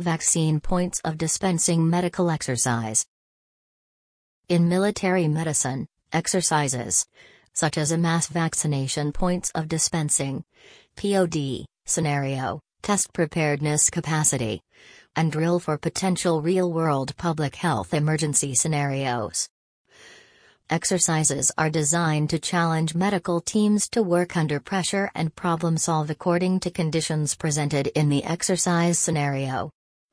Vaccine points of dispensing medical exercise. In military medicine, exercises, such as a mass vaccination points of dispensing, POD, scenario, test preparedness capacity, and drill for potential real-world public health emergency scenarios. Exercises are designed to challenge medical teams to work under pressure and problem-solve according to conditions presented in the exercise scenario.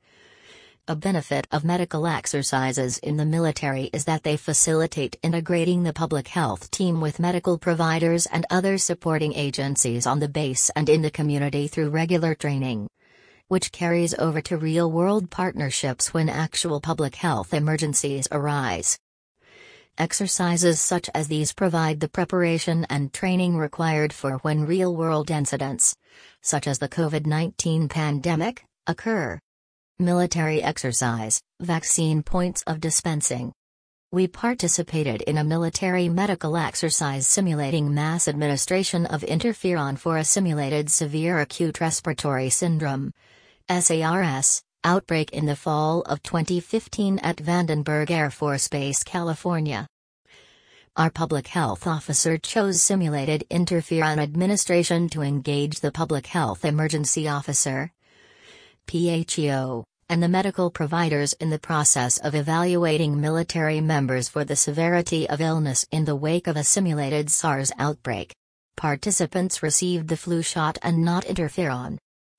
A benefit of medical exercises in the military is that they facilitate integrating the public health team with medical providers and other supporting agencies on the base and in the community through regular training, which carries over to real-world partnerships when actual public health emergencies arise. Exercises such as these provide the preparation and training required for when real-world incidents, such as the COVID-19 pandemic, occur. Military exercise, vaccine points of dispensing. We participated in a military medical exercise simulating mass administration of interferon for a simulated severe acute respiratory syndrome (SARS) outbreak in the fall of 2015 at Vandenberg Air Force Base, California. Our public health officer chose simulated interferon administration to engage the public health emergency officer, PHEO, and the medical providers in the process of evaluating military members for the severity of illness in the wake of a simulated SARS outbreak. Participants received the flu shot and not interferon.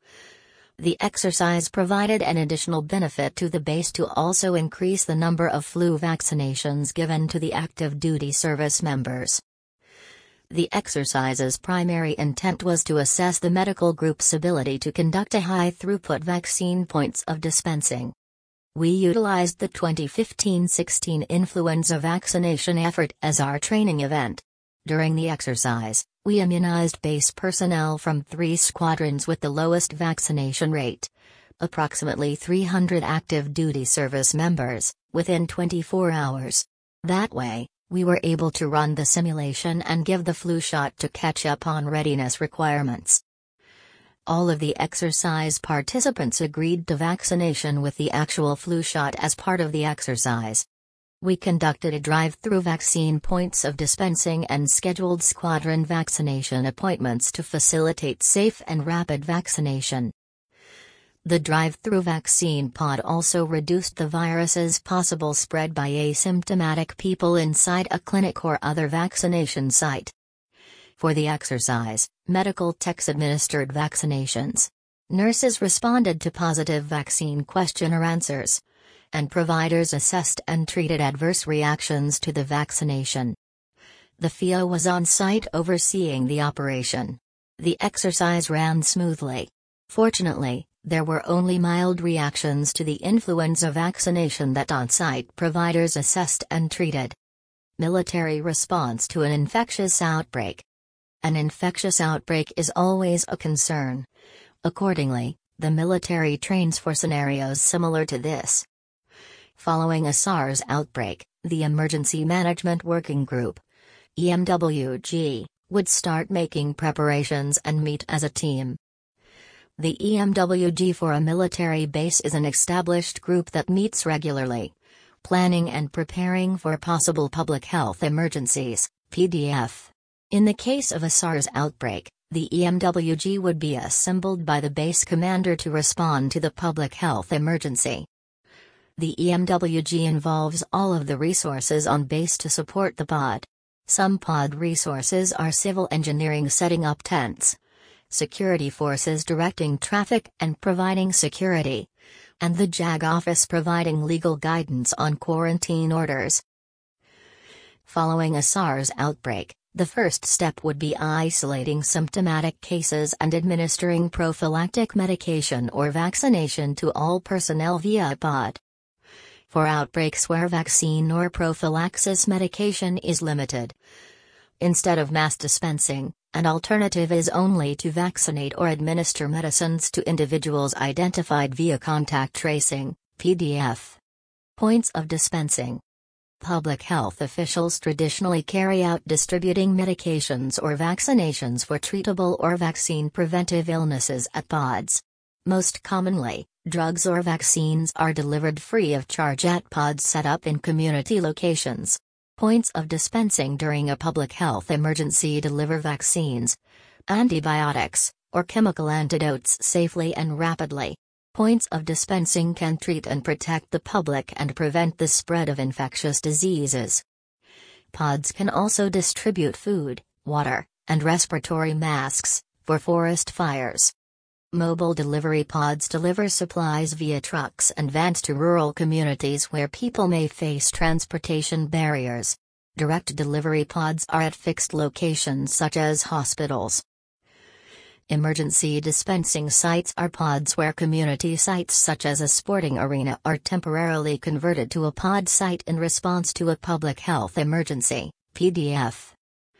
The exercise provided an additional benefit to the base to also increase the number of flu vaccinations given to the active duty service members. The exercise's primary intent was to assess the medical group's ability to conduct a high-throughput vaccine points of dispensing. We utilized the 2015-16 influenza vaccination effort as our training event. During the exercise, we immunized base personnel from 3 squadrons with the lowest vaccination rate, approximately 300 active duty service members, within 24 hours. That way, we were able to run the simulation and give the flu shot to catch up on readiness requirements. All of the exercise participants agreed to vaccination with the actual flu shot as part of the exercise. We conducted a drive-through vaccine points of dispensing and scheduled squadron vaccination appointments to facilitate safe and rapid vaccination. The drive-through vaccine pod also reduced the virus's possible spread by asymptomatic people inside a clinic or other vaccination site. For the exercise, medical techs administered vaccinations. Nurses responded to positive vaccine questionnaire answers, and providers assessed and treated adverse reactions to the vaccination. The PHEO was on site overseeing the operation. The exercise ran smoothly. Fortunately, there were only mild reactions to the influenza vaccination that on-site providers assessed and treated. Military response to an infectious outbreak. An infectious outbreak is always a concern. Accordingly, the military trains for scenarios similar to this. Following a SARS outbreak, the Emergency Management Working Group, EMWG, would start making preparations and meet as a team. The EMWG for a military base is an established group that meets regularly, planning and preparing for possible public health emergencies, PDF. In the case of a SARS outbreak, the EMWG would be assembled by the base commander to respond to the public health emergency. The EMWG involves all of the resources on base to support the pod. Some pod resources are civil engineering setting up tents, security forces directing traffic and providing security, and the JAG office providing legal guidance on quarantine orders. Following a SARS outbreak, the first step would be isolating symptomatic cases and administering prophylactic medication or vaccination to all personnel via a pod. For outbreaks where vaccine or prophylaxis medication is limited, instead of mass dispensing, an alternative is only to vaccinate or administer medicines to individuals identified via contact tracing, PDF. Points of dispensing. Public health officials traditionally carry out distributing medications or vaccinations for treatable or vaccine-preventive illnesses at pods. Most commonly, Drugs or vaccines are delivered free of charge at pods set up in community locations. Points of dispensing during a public health emergency deliver vaccines, antibiotics, or chemical antidotes safely and rapidly. Points of dispensing can treat and protect the public and prevent the spread of infectious diseases. Pods can also distribute food, water, and respiratory masks for forest fires. Mobile delivery pods deliver supplies via trucks and vans to rural communities where people may face transportation barriers. Direct delivery pods are at fixed locations such as hospitals. Emergency dispensing sites are pods where community sites such as a sporting arena are temporarily converted to a pod site in response to a public health emergency, PDF.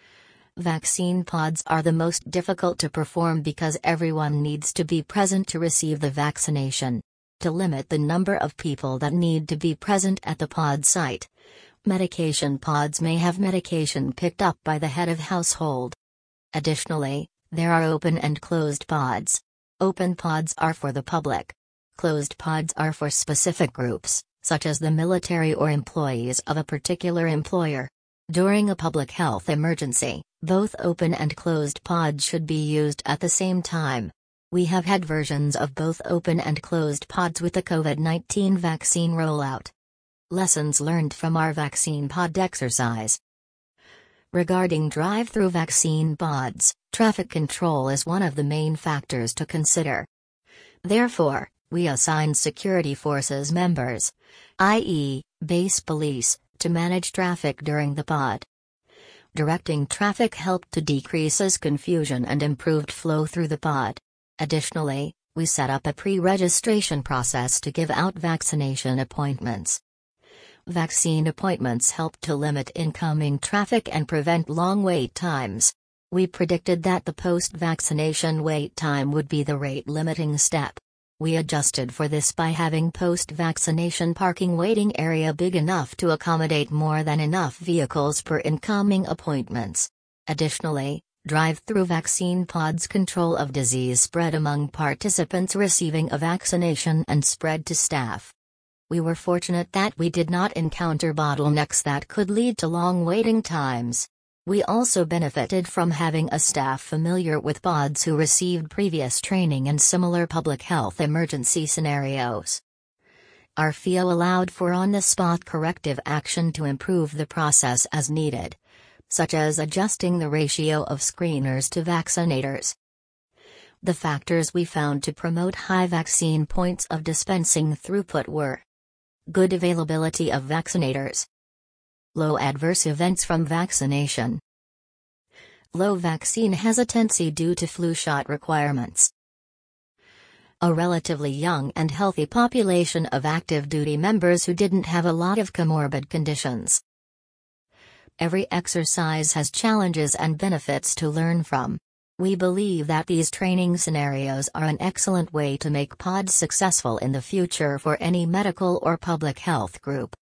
Vaccine pods are the most difficult to perform because everyone needs to be present to receive the vaccination. To limit the number of people that need to be present at the pod site, medication pods may have medication picked up by the head of household. Additionally, there are open and closed pods. Open pods are for the public. Closed pods are for specific groups, such as the military or employees of a particular employer. During a public health emergency, both open and closed pods should be used at the same time. We have had versions of both open and closed pods with the COVID-19 vaccine rollout. Lessons learned from our vaccine pod exercise. Regarding drive-through vaccine pods, traffic control is one of the main factors to consider. Therefore, we assigned security forces members, i.e., base police, to manage traffic during the pod. Directing traffic helped to decreases confusion and improved flow through the pod. Additionally, we set up a pre-registration process to give out vaccination appointments. Vaccine appointments help to limit incoming traffic and prevent long wait times. We predicted that the post-vaccination wait time would be the rate-limiting step. We adjusted for this by having post-vaccination parking waiting area big enough to accommodate more than enough vehicles per incoming appointments. Additionally, drive-through vaccine pods control of disease spread among participants receiving a vaccination and spread to staff. We were fortunate that we did not encounter bottlenecks that could lead to long waiting times. We also benefited from having a staff familiar with pods who received previous training in similar public health emergency scenarios. Our FIO allowed for on-the-spot corrective action to improve the process as needed, such as adjusting the ratio of screeners to vaccinators. The factors we found to promote high vaccine points of dispensing throughput were: good availability of vaccinators, low adverse events from vaccination, low vaccine hesitancy due to flu shot requirements, a relatively young and healthy population of active duty members who didn't have a lot of comorbid conditions. Every exercise has challenges and benefits to learn from. We believe that these training scenarios are an excellent way to make pods successful in the future for any medical or public health group.